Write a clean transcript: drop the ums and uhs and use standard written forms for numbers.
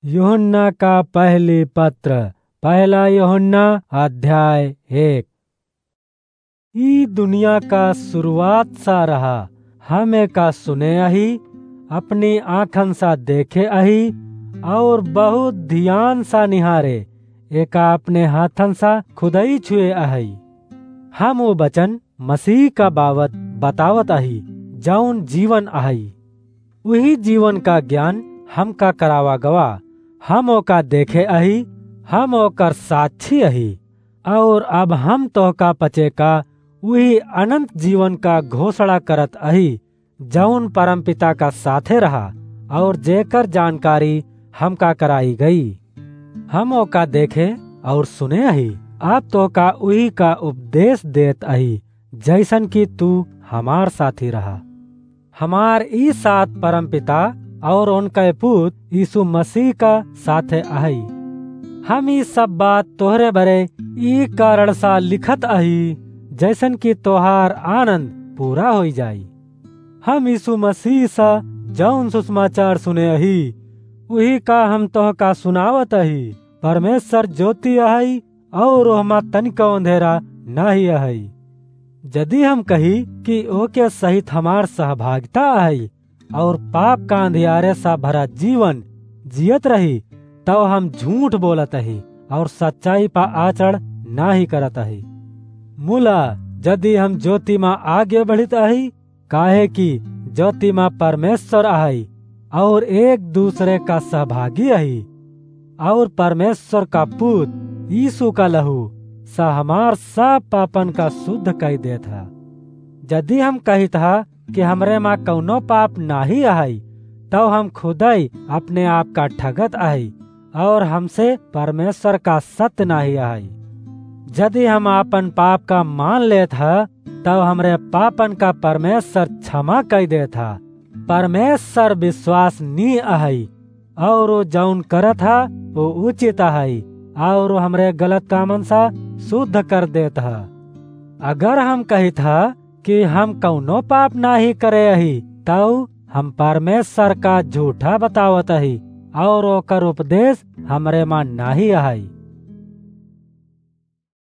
यूहन्ना का पहली पत्र, पहला यूहन्ना अध्याय 1। ई दुनिया का शुरुआत सा रहा, हमें का सुने अही, अपनी आँखन सा देखे अही, और बहुत ध्यान सा निहारे, एका अपने हाथन सा खुदई छुए अही। हम वो वचन मसीह का बाबत बतावत अही, जौन जीवन अही। वही जीवन का ज्ञान हम का करावा गवा, हम ओका देखे अही, हम ओकर साक्षी अही। और अब हम तो का पचे का वही अनंत जीवन का घोषणा करत अही, जौन परमपिता का साथे रहा और जेकर जानकारी हम का कराई गई। हम ओका देखे और सुने अही, अब तो का वही का उपदेश देत अही, जैसन कि तू हमार साथी रहा। हमार ई साथ परमपिता और उनके पुत्र यीशु मसीह का साथे अही। हम ई सब बात तोहरे बरे ई कारण सा लिखत अही, जैसन कि तोहार आनंद पूरा हो जाई। हम यीशु मसीह सा जौन सुसमाचार सुने अही, वही का हम तोह का सुनावत अही। परमेश्वर ज्योति अही और ओहमा तनिको अंधेरा नाही अही। यदि हम कही कि ओके सहित हमार सहभागिता अही और पाप का अंधियारे सा भरा जीवन जियत रही, तो हम झूठ बोलत अही और सच्चाई पा आचरण नाही करत अही। मूला यदि हम ज्योति माँ आगे बढ़ित अही, काहे कि ज्योति माँ परमेश्वर अही और एक दूसरे का सहभागी अही, और परमेश्वर का पुत्र यीशु का लहू सा हमार सब पापन का शुद्ध कई दे था। यदि हम कही था कि हमरे माँ कौनो पाप नाही अही, तो हम खुदई अपने आप का ठगत अही और हमसे परमेश्वर का सत्य नाही अही। यदि हम अपन पाप का मान ले था, तो हमरे पापन का परमेश्वर क्षमा कई दे था। परमेश्वर विश्वास नी अही और वो जौन करत था वो उचित अही, और वो हमरे गलत कामन सा शुद्ध कर देत है। अगर हम कही था कि हम कौनो पाप नाही करे अही, तो हम परमेश्वर का झूठा बतावत अही और ओकर उपदेश हमरे मां नाही अही।